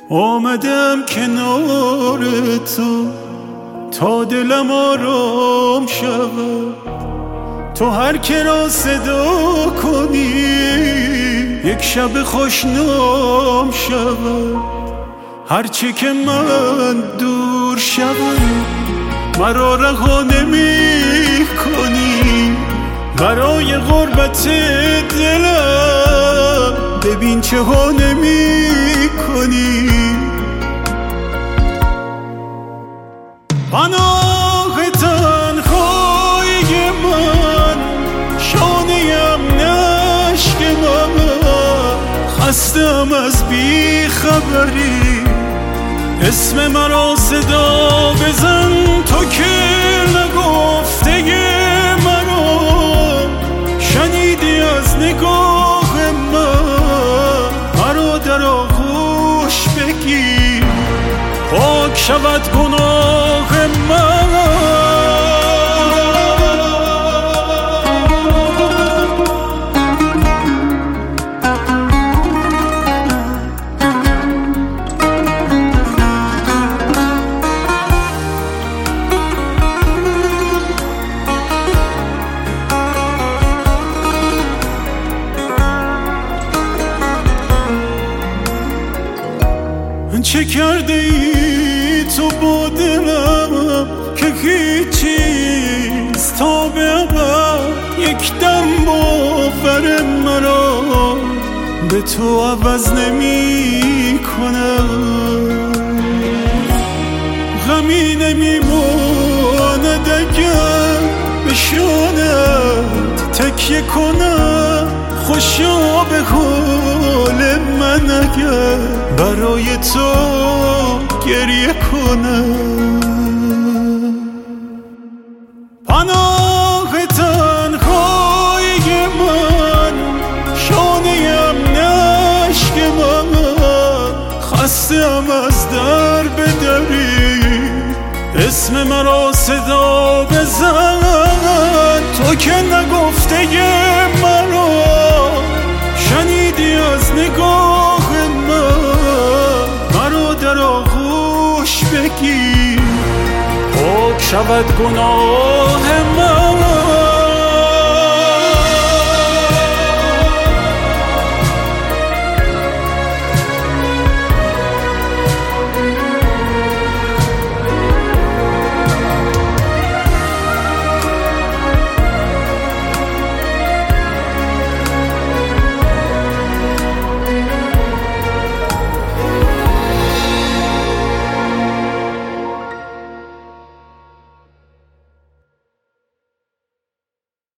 آمدم کنار تو تا دلم آرام شود. تو هر که را صدا کنی یک شب خوشنام شود. هرچه که من دور شوم مرا رها نمی کنی. برای غربت دلم ببین چه ها نمی کنی. پناه تنهایی من شانه‌ام نشک من. خستم از بی خبری اسم مرا صدا بزن. تو که نگفته مرا شنیدی از نگاه من. مرا در آغوش بگیر پاک شود گناه من. چه کرده ای تو با دلم که هیچ چیز تا به ابد یک دم باور مرا به تو عوض نمی کنم. غمی نمی ماند اگر به شانت تکیه کنم. خوشا به حال من اگر برای تو گریه کنم. پناه تنهایی من شانه‌ام نشک من. خستم از در بدری اسم مرا صدا بزن. تو که نگفته مرا شنیدی از نگاه من. مرا در آغوش بگیر پاک شود گناه من.